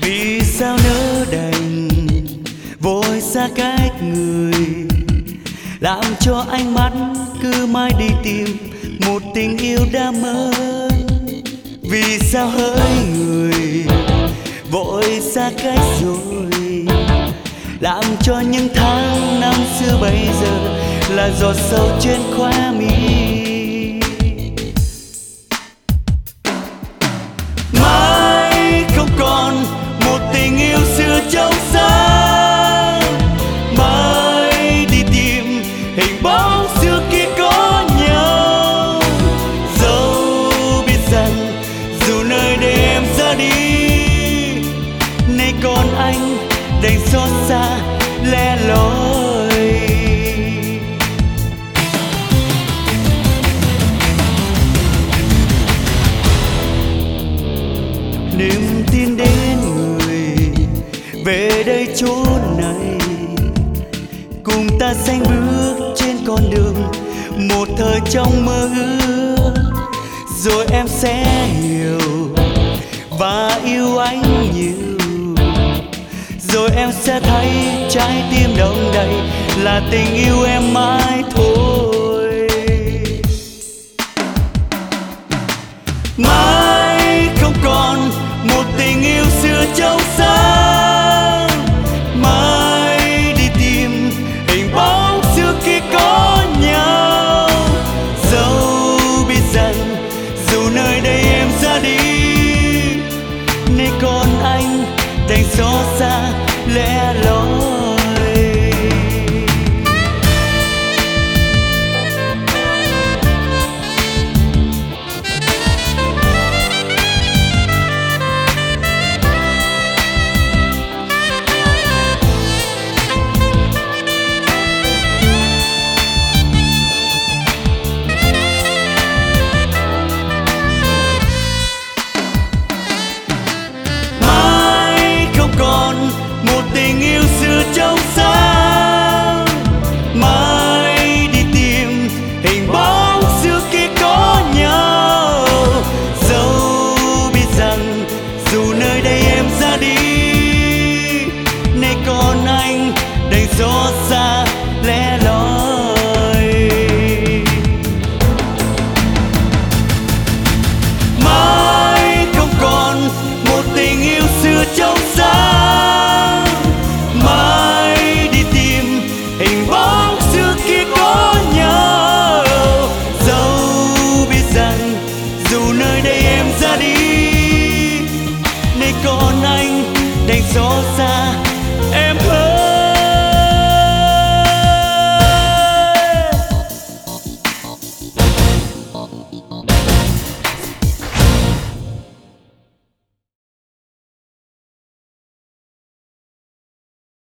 Vì sao nỡ đành vội xa cách người, làm cho ánh mắt cứ mãi đi tìm một tình yêu đã mất. Vì sao hỡi người vội xa cách rồi, làm cho những tháng năm xưa bây giờ là giọt sâu trên khóe mi. Mai không còn một tình yêu xưa trong sáng, mai đi tìm hình bóng xưa kia có nhau. Dẫu biết rằng dù nơi đây em ra đi, nay còn anh đành xót xa lẻ loi. Niềm tin đến người về đây chốn này, cùng ta sánh bước trên con đường một thời trong mơ ước. Rồi em sẽ hiểu và yêu anh nhiều, rồi em sẽ thấy trái tim đông đầy là tình yêu em mãi thôi.